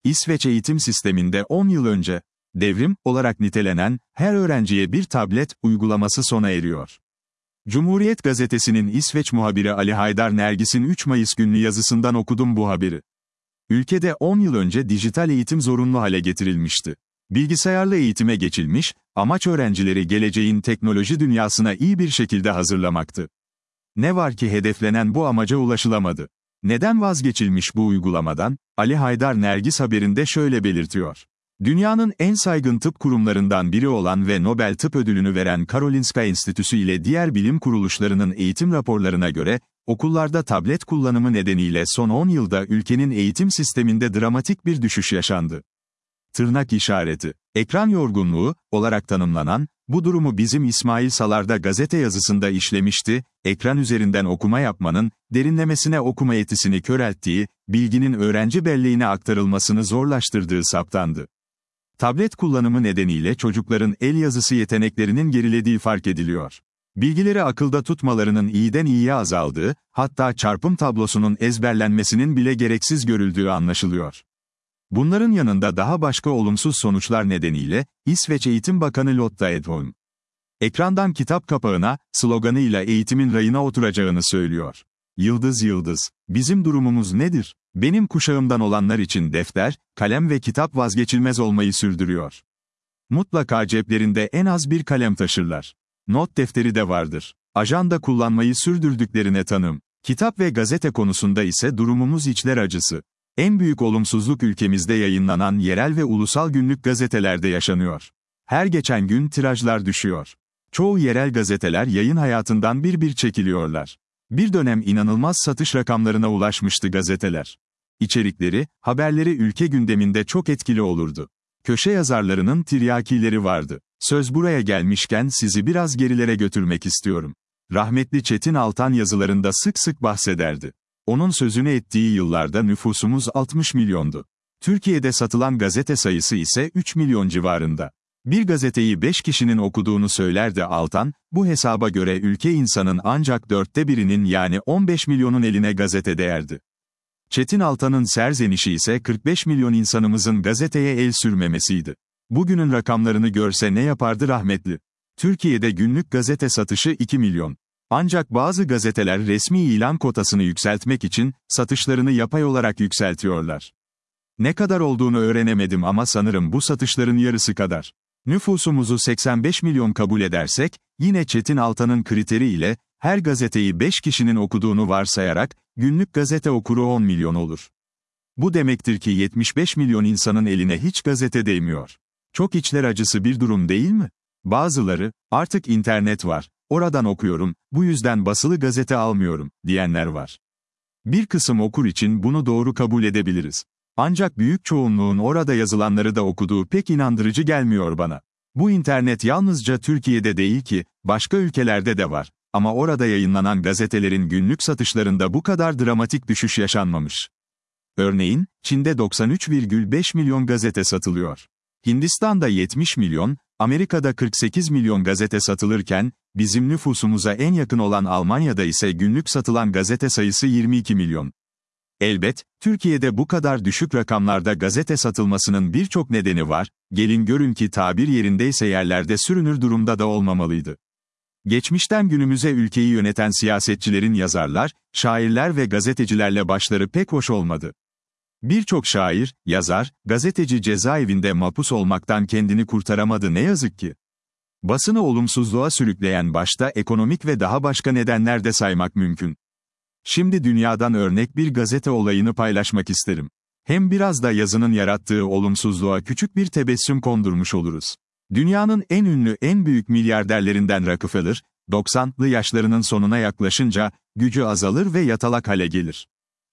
İsveç eğitim sisteminde 10 yıl önce, devrim olarak nitelenen, her öğrenciye bir tablet uygulaması sona eriyor. Cumhuriyet Gazetesi'nin İsveç muhabiri Ali Haydar Nergis'in 3 Mayıs günlü yazısından okudum bu haberi. Ülkede 10 yıl önce dijital eğitim zorunlu hale getirilmişti. Bilgisayarlı eğitime geçilmiş, amaç öğrencileri geleceğin teknoloji dünyasına iyi bir şekilde hazırlamaktı. Ne var ki hedeflenen bu amaca ulaşılamadı. Neden vazgeçilmiş bu uygulamadan? Ali Haydar Nergis haberinde şöyle belirtiyor. Dünyanın en saygın tıp kurumlarından biri olan ve Nobel Tıp Ödülünü veren Karolinska Enstitüsü ile diğer bilim kuruluşlarının eğitim raporlarına göre, okullarda tablet kullanımı nedeniyle son 10 yılda ülkenin eğitim sisteminde dramatik bir düşüş yaşandı. Tırnak işareti, ekran yorgunluğu olarak tanımlanan, bu durumu bizim İsmail Salar'da gazete yazısında işlemişti, ekran üzerinden okuma yapmanın, derinlemesine okuma yetisini körelttiği, bilginin öğrenci belleğine aktarılmasını zorlaştırdığı saptandı. Tablet kullanımı nedeniyle çocukların el yazısı yeteneklerinin gerilediği fark ediliyor. Bilgileri akılda tutmalarının iyiden iyiye azaldığı, hatta çarpım tablosunun ezberlenmesinin bile gereksiz görüldüğü anlaşılıyor. Bunların yanında daha başka olumsuz sonuçlar nedeniyle, İsveç Eğitim Bakanı Lotta Edholm, ekrandan kitap kapağına, sloganıyla eğitimin rayına oturacağını söylüyor. Yıldız yıldız, bizim durumumuz nedir? Benim kuşağımdan olanlar için defter, kalem ve kitap vazgeçilmez olmayı sürdürüyor. Mutlaka ceplerinde en az bir kalem taşırlar. Not defteri de vardır. Ajanda kullanmayı sürdürdüklerine tanım. Kitap ve gazete konusunda ise durumumuz içler acısı. En büyük olumsuzluk ülkemizde yayınlanan yerel ve ulusal günlük gazetelerde yaşanıyor. Her geçen gün tirajlar düşüyor. Çoğu yerel gazeteler yayın hayatından bir çekiliyorlar. Bir dönem inanılmaz satış rakamlarına ulaşmıştı gazeteler. İçerikleri, haberleri ülke gündeminde çok etkili olurdu. Köşe yazarlarının tiryakileri vardı. Söz buraya gelmişken sizi biraz gerilere götürmek istiyorum. Rahmetli Çetin Altan yazılarında sık sık bahsederdi. Onun sözünü ettiği yıllarda nüfusumuz 60 milyondu. Türkiye'de satılan gazete sayısı ise 3 milyon civarında. Bir gazeteyi 5 kişinin okuduğunu söylerdi Altan, bu hesaba göre ülke insanın ancak 1/4'inin yani 15 milyonun eline gazete değerdi. Çetin Altan'ın serzenişi ise 45 milyon insanımızın gazeteye el sürmemesiydi. Bugünün rakamlarını görse ne yapardı rahmetli? Türkiye'de günlük gazete satışı 2 milyon. Ancak bazı gazeteler resmi ilan kotasını yükseltmek için, satışlarını yapay olarak yükseltiyorlar. Ne kadar olduğunu öğrenemedim ama sanırım bu satışların yarısı kadar. Nüfusumuzu 85 milyon kabul edersek, yine Çetin Altan'ın kriteri ile, her gazeteyi 5 kişinin okuduğunu varsayarak, günlük gazete okuru 10 milyon olur. Bu demektir ki 75 milyon insanın eline hiç gazete değmiyor. Çok içler acısı bir durum değil mi? Bazıları, artık internet var, oradan okuyorum, bu yüzden basılı gazete almıyorum, diyenler var. Bir kısım okur için bunu doğru kabul edebiliriz. Ancak büyük çoğunluğun orada yazılanları da okuduğu pek inandırıcı gelmiyor bana. Bu internet yalnızca Türkiye'de değil ki, başka ülkelerde de var. Ama orada yayınlanan gazetelerin günlük satışlarında bu kadar dramatik düşüş yaşanmamış. Örneğin, Çin'de 93,5 milyon gazete satılıyor. Hindistan'da 70 milyon, Amerika'da 48 milyon gazete satılırken, bizim nüfusumuza en yakın olan Almanya'da ise günlük satılan gazete sayısı 22 milyon. Elbet, Türkiye'de bu kadar düşük rakamlarda gazete satılmasının birçok nedeni var, gelin görün ki tabir yerindeyse yerlerde sürünür durumda da olmamalıydı. Geçmişten günümüze ülkeyi yöneten siyasetçilerin yazarlar, şairler ve gazetecilerle başları pek hoş olmadı. Birçok şair, yazar, gazeteci cezaevinde mahpus olmaktan kendini kurtaramadı ne yazık ki. Basını olumsuzluğa sürükleyen başta ekonomik ve daha başka nedenler de saymak mümkün. Şimdi dünyadan örnek bir gazete olayını paylaşmak isterim. Hem biraz da yazının yarattığı olumsuzluğa küçük bir tebessüm kondurmuş oluruz. Dünyanın en ünlü en büyük milyarderlerinden Rockefeller, 90'lı yaşlarının sonuna yaklaşınca, gücü azalır ve yatalak hale gelir.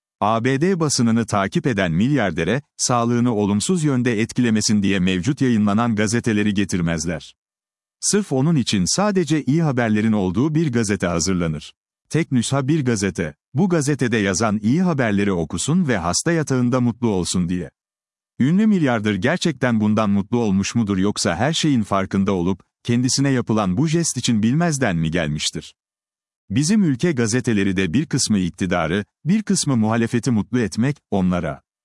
ABD basınını takip eden milyardere, sağlığını olumsuz yönde etkilemesin diye mevcut yayınlanan gazeteleri getirmezler. Sırf onun için sadece iyi haberlerin olduğu bir gazete hazırlanır. Tek nüsha bir gazete. Bu gazetede yazan iyi haberleri okusun ve hasta yatağında mutlu olsun diye. Ünlü milyarder gerçekten bundan mutlu olmuş mudur yoksa her şeyin farkında olup, kendisine yapılan bu jest için bilmezden mi gelmiştir? Bizim ülke gazeteleri de bir kısmı iktidarı, bir kısmı muhalefeti mutlu etmek, onlara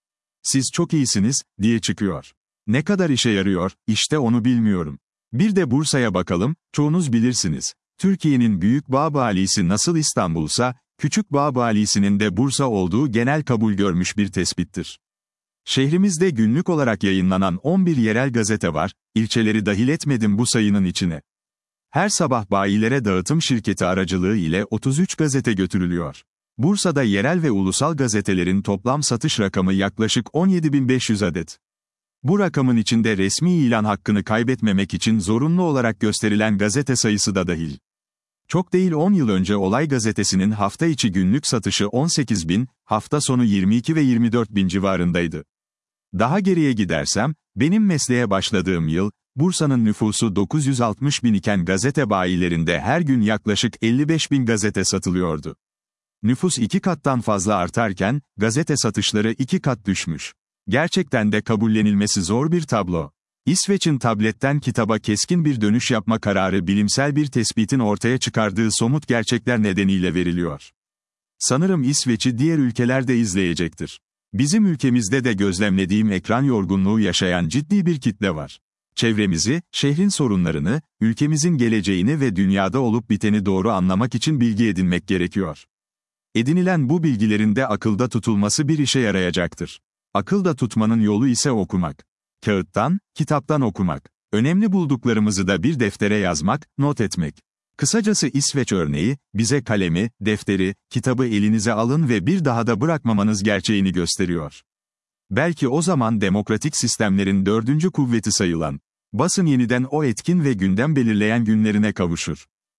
siz çok iyisiniz, diye çıkıyor. Ne kadar işe yarıyor, işte onu bilmiyorum. Bir de Bursa'ya bakalım, çoğunuz bilirsiniz. Türkiye'nin büyük bağ valisi nasıl İstanbul'sa, küçük bağ valisinin de Bursa olduğu genel kabul görmüş bir tespittir. Şehrimizde günlük olarak yayınlanan 11 yerel gazete var, ilçeleri dahil etmedim bu sayının içine. Her sabah bayilere dağıtım şirketi aracılığı ile 33 gazete götürülüyor. Bursa'da yerel ve ulusal gazetelerin toplam satış rakamı yaklaşık 17.500 adet. Bu rakamın içinde resmi ilan hakkını kaybetmemek için zorunlu olarak gösterilen gazete sayısı da dahil. Çok değil 10 yıl önce Olay Gazetesi'nin hafta içi günlük satışı 18.000, hafta sonu 22 ve 24.000 civarındaydı. Daha geriye gidersem, benim mesleğe başladığım yıl, Bursa'nın nüfusu 960.000 iken gazete bayilerinde her gün yaklaşık 55.000 gazete satılıyordu. Nüfus 2 kattan fazla artarken, gazete satışları 2 kat düşmüş. Gerçekten de kabullenilmesi zor bir tablo. İsveç'in tabletten kitaba keskin bir dönüş yapma kararı bilimsel bir tespitin ortaya çıkardığı somut gerçekler nedeniyle veriliyor. Sanırım İsveç'i diğer ülkeler de izleyecektir. Bizim ülkemizde de gözlemlediğim ekran yorgunluğu yaşayan ciddi bir kitle var. Çevremizi, şehrin sorunlarını, ülkemizin geleceğini ve dünyada olup biteni doğru anlamak için bilgi edinmek gerekiyor. Edinilen bu bilgilerin de akılda tutulması bir işe yarayacaktır. Akılda tutmanın yolu ise okumak. Kağıttan, kitaptan okumak. Önemli bulduklarımızı da bir deftere yazmak, not etmek. Kısacası İsveç örneği, bize kalemi, defteri, kitabı elinize alın ve bir daha da bırakmamanız gerçeğini gösteriyor. Belki o zaman demokratik sistemlerin 4. kuvveti sayılan basın yeniden o etkin ve gündem belirleyen günlerine kavuşur.